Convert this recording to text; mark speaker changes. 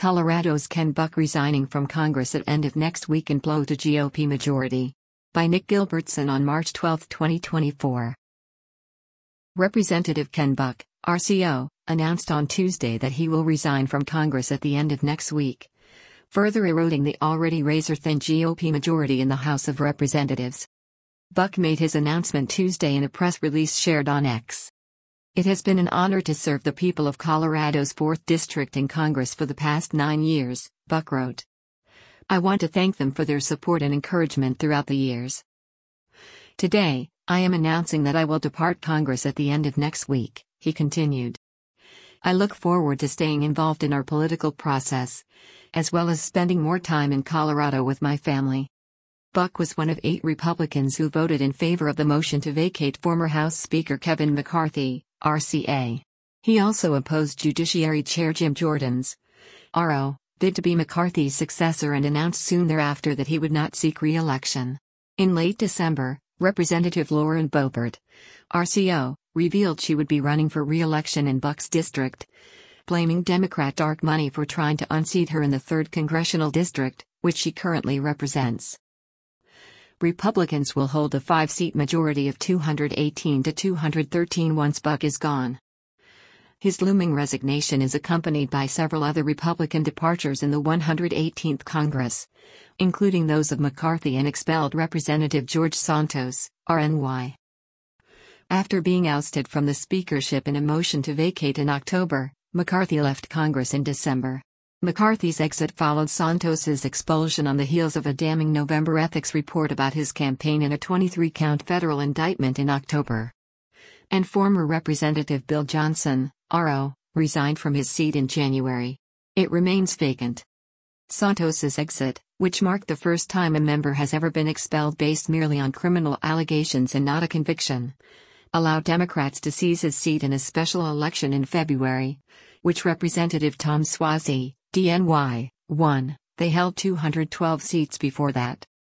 Speaker 1: Colorado's Ken Buck resigning from Congress at end of next week and blow to GOP majority. By Nick Gilbertson on March 12, 2024. Representative Ken Buck, RCO, announced on Tuesday that he will resign from Congress at the end of next week, further eroding the already razor-thin GOP majority in the House of Representatives. Buck made his announcement Tuesday in a press release shared on X. "It has been an honor to serve the people of Colorado's 4th District in Congress for the past 9 years," Buck wrote. "I want to thank them for their support and encouragement throughout the years. Today, I am announcing that I will depart Congress at the end of next week," he continued. "I look forward to staying involved in our political process, as well as spending more time in Colorado with my family." Buck was one of 8 Republicans who voted in favor of the motion to vacate former House Speaker Kevin McCarthy, RCA. He also opposed Judiciary Chair Jim Jordan's RO bid to be McCarthy's successor and announced soon thereafter that he would not seek re-election. In late December, Representative Lauren Boebert, RCO, revealed she would be running for re-election in Buck's district, blaming Democrat dark money for trying to unseat her in the 3rd Congressional District, which she currently represents. Republicans will hold a 5-seat majority of 218 to 213 once Buck is gone. His looming resignation is accompanied by several other Republican departures in the 118th Congress, including those of McCarthy and expelled Representative George Santos, RNY. After being ousted from the speakership in a motion to vacate in October, McCarthy left Congress in December. McCarthy's exit followed Santos's expulsion on the heels of a damning November ethics report about his campaign in a 23-count federal indictment in October. And former Representative Bill Johnson, RO, resigned from his seat in January. It remains vacant. Santos's exit, which marked the first time a member has ever been expelled based merely on criminal allegations and not a conviction, allowed Democrats to seize his seat in a special election in February, which Representative Tom Suozzi, DNY, won. They held 212 seats before that.